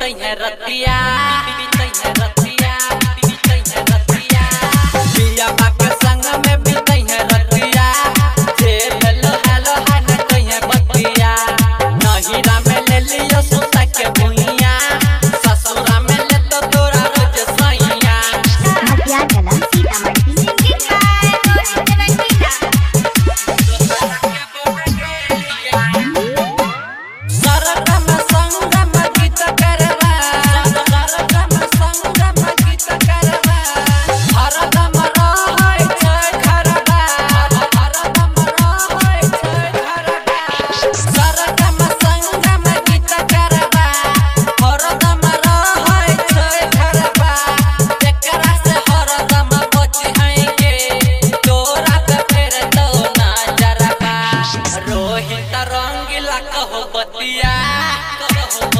बीतई है रतिया बीतई है रतिया बीतई है रतिया पिया बा के संग में बीतई है रतिया जे हेलो हेलो है न कहीं है बतिया नहीरा में ले लियो सुता के भुइया ससुरा में ले तो तोरा रोज सैया मटिया गला सीतामढ़ी रंगीला कहो बतिया